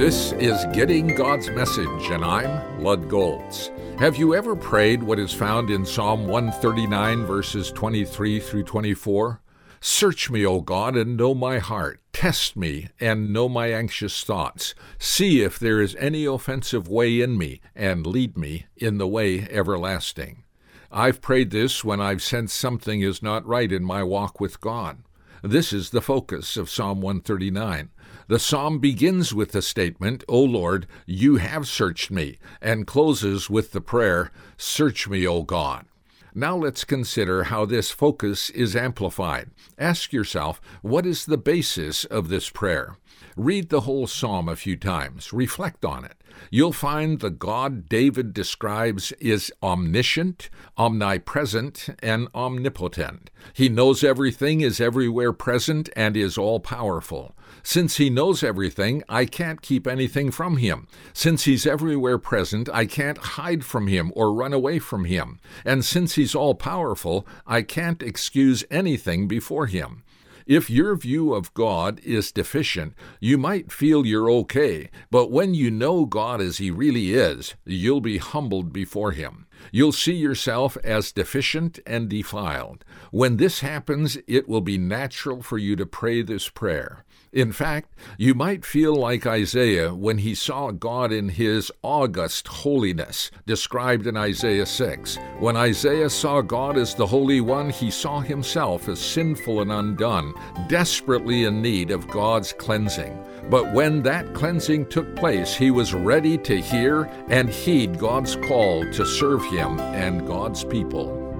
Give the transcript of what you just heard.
This is Getting God's Message, and I'm Lud Goltz. Have you ever prayed what is found in Psalm 139, verses 23 through 24? Search me, O God, and know my heart. Test me, and know my anxious thoughts. See if there is any offensive way in me, and lead me in the way everlasting. I've prayed this when I've sensed something is not right in my walk with God. This is the focus of Psalm 139. The psalm begins with the statement, O Lord, you have searched me, and closes with the prayer, Search me, O God. Now let's consider how this focus is amplified. Ask yourself, what is the basis of this prayer? Read the whole psalm a few times. Reflect on it. You'll find the God David describes is omniscient, omnipresent, and omnipotent. He knows everything, is everywhere present, and is all-powerful. Since he knows everything, I can't keep anything from him. Since he's everywhere present, I can't hide from him or run away from him. And since he's all-powerful, I can't excuse anything before him. If your view of God is deficient, you might feel you're okay, but when you know God as he really is, you'll be humbled before him. You'll see yourself as deficient and defiled. When this happens, it will be natural for you to pray this prayer. In fact, you might feel like Isaiah when he saw God in his august holiness, described in Isaiah 6. When Isaiah saw God as the Holy One, he saw himself as sinful and undone, desperately in need of God's cleansing. But when that cleansing took place, he was ready to hear and heed God's call to serve him and God's people.